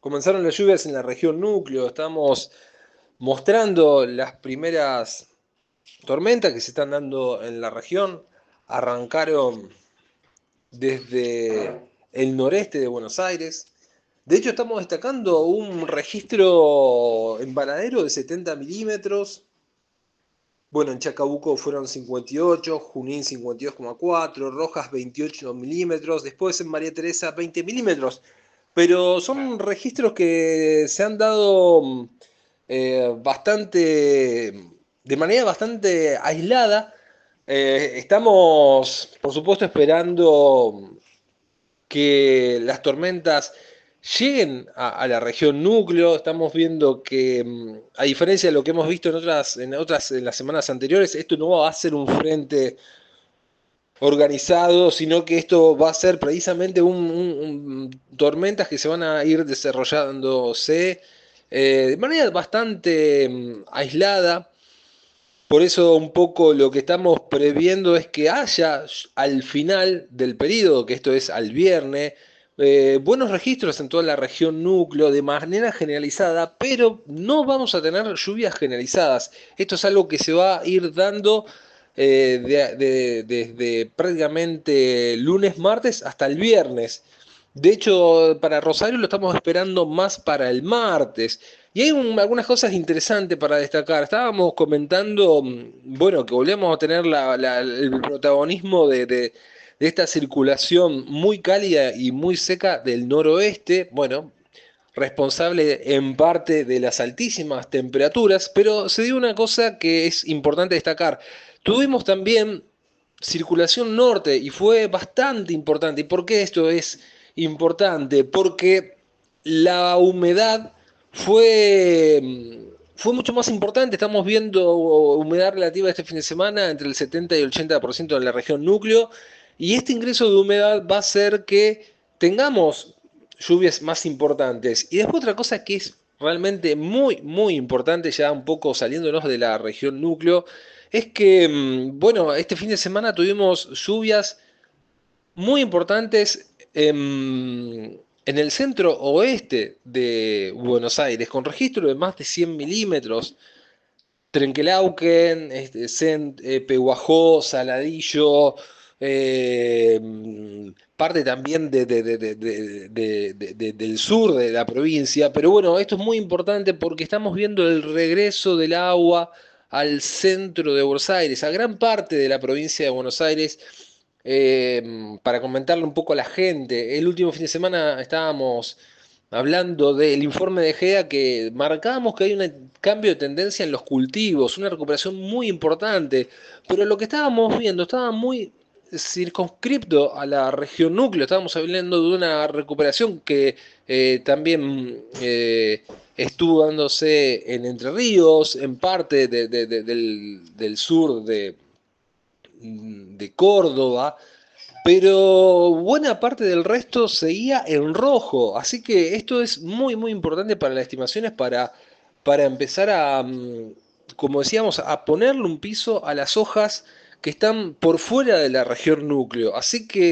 Comenzaron las lluvias en la región núcleo, estamos mostrando las primeras tormentas que se están dando en la región. Arrancaron desde el noreste de Buenos Aires. De hecho, estamos destacando un registro en Varadero de 70 milímetros. Bueno, en Chacabuco fueron 58, Junín 52,4, Rojas 28 milímetros, después en María Teresa 20 milímetros. Pero son registros que se han dado de manera bastante aislada. Estamos, por supuesto, esperando que las tormentas lleguen a la región núcleo. Estamos viendo que, a diferencia de lo que hemos visto en las semanas anteriores, esto no va a ser un frente organizado, sino que esto va a ser precisamente tormentas que se van a ir desarrollándose de manera bastante aislada. Por eso un poco lo que estamos previendo es que haya al final del periodo, que esto es al viernes, buenos registros en toda la región núcleo de manera generalizada, pero no vamos a tener lluvias generalizadas. Esto es algo que se va a ir dando desde prácticamente lunes, martes hasta el viernes. De hecho, para Rosario lo estamos esperando más para el martes. Y hay algunas cosas interesantes para destacar. Estábamos comentando, bueno, que volvemos a tener el protagonismo de esta circulación muy cálida y muy seca del noroeste. Bueno, responsable en parte de las altísimas temperaturas, pero se dio una cosa que es importante destacar. Tuvimos también circulación norte y fue bastante importante. ¿Y por qué esto es importante? Porque la humedad fue mucho más importante. Estamos viendo humedad relativa este fin de semana entre el 70 y el 80% en la región núcleo. Y este ingreso de humedad va a hacer que tengamos lluvias más importantes. Y después otra cosa que es realmente muy, muy importante, ya un poco saliéndonos de la región núcleo, es que, bueno, este fin de semana tuvimos lluvias muy importantes en el centro oeste de Buenos Aires, con registro de más de 100 milímetros. Trenquelauquen, Pehuajó, Saladillo, parte también del sur de la provincia. Pero bueno, esto es muy importante porque estamos viendo el regreso del agua al centro de Buenos Aires, a gran parte de la provincia de Buenos Aires. Para comentarle un poco a la gente, el último fin de semana estábamos hablando del informe de GEA que marcábamos que hay un cambio de tendencia en los cultivos, una recuperación muy importante, pero lo que estábamos viendo estaba muy circunscripto a la región núcleo, estábamos hablando de una recuperación que también estuvo dándose en Entre Ríos, en parte del sur de Córdoba, pero buena parte del resto seguía en rojo, así que esto es muy muy importante para las estimaciones para empezar a, como decíamos, a ponerle un piso a las hojas que están por fuera de la región núcleo. Así que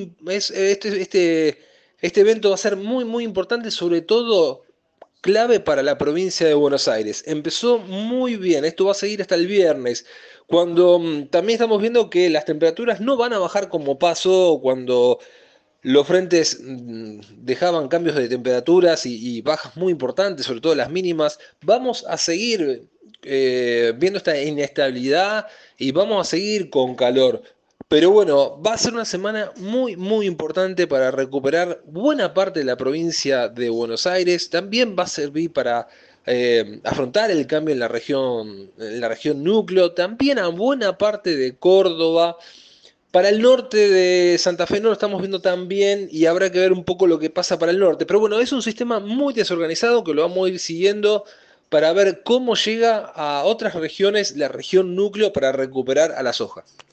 este evento va a ser muy muy importante, sobre todo clave para la provincia de Buenos Aires. Empezó muy bien, esto va a seguir hasta el viernes, cuando también estamos viendo que las temperaturas no van a bajar como pasó cuando los frentes dejaban cambios de temperaturas y bajas muy importantes, sobre todo las mínimas. Vamos a seguir viendo esta inestabilidad y vamos a seguir con calor. Pero bueno, va a ser una semana muy, muy importante para recuperar buena parte de la provincia de Buenos Aires. También va a servir para afrontar el cambio en la región núcleo, también a buena parte de Córdoba. Para el norte de Santa Fe no lo estamos viendo tan bien y habrá que ver un poco lo que pasa para el norte. Pero bueno, es un sistema muy desorganizado que lo vamos a ir siguiendo para ver cómo llega a otras regiones la región núcleo para recuperar a la soja.